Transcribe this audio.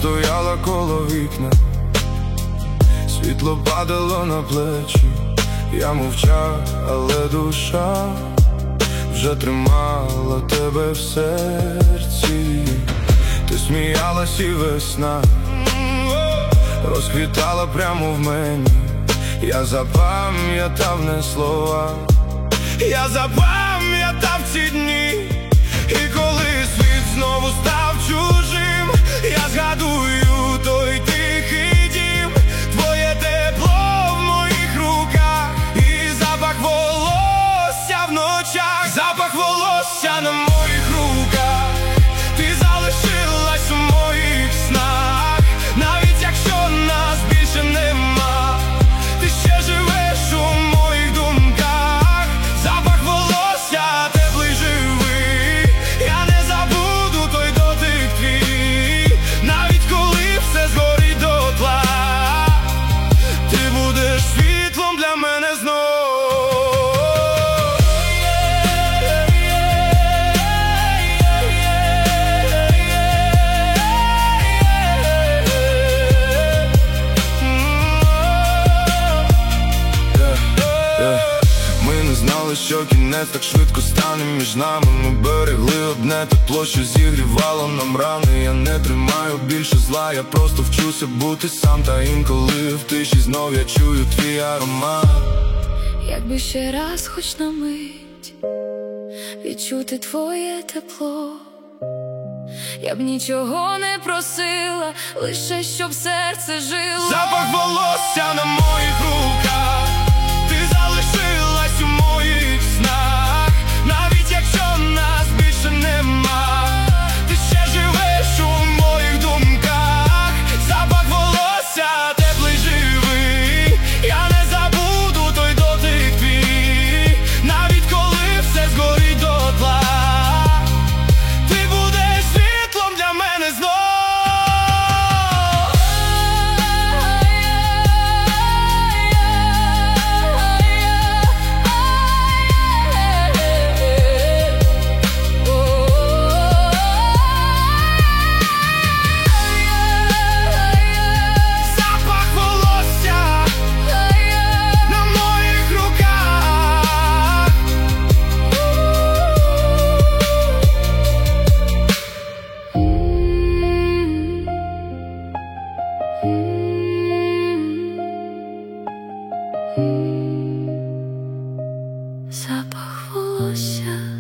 стояла коло вікна, світло падало на плечі. Я мовчав, але душа вже тримала тебе в серці. Ти сміялась і весна розквітала прямо в мені. Я запам'ятав не слова, я запам'ятав ці дні. І коли світ знову став чужим, я згадую той тихий дім, твоє тепло в моїх руках і запах волосся в ночах, запах волосся на моїх руках. Ти залишилась у моїх снах, навіть якщо нас більше нема, ти ще живеш у моїх думках. Запах волосся теплий, живий, я не забуду той дотик твій, навіть коли все згорить дотла, ти будеш світлом для мене знов. Ми не знали, що кінець так швидко стане між нами. Ми берегли одне тепло, що зігрівало нам рани. Я не тримаю більше зла, я просто вчуся бути сам. Та інколи в тиші знов я чую твій аромат. Якби ще раз хоч на мить відчути твоє тепло, я б нічого не просила, лише щоб серце жило. Запах волосся на моїх руках, ти залишилась у моїх снах, навіть якщо нас більше нема, ти ще живеш у моїх думках. Запах волосся теплий, живий, я не забуду той дотик твій, навіть коли все згорить дотла, ти будеш світлом для мене знов. Запах волосся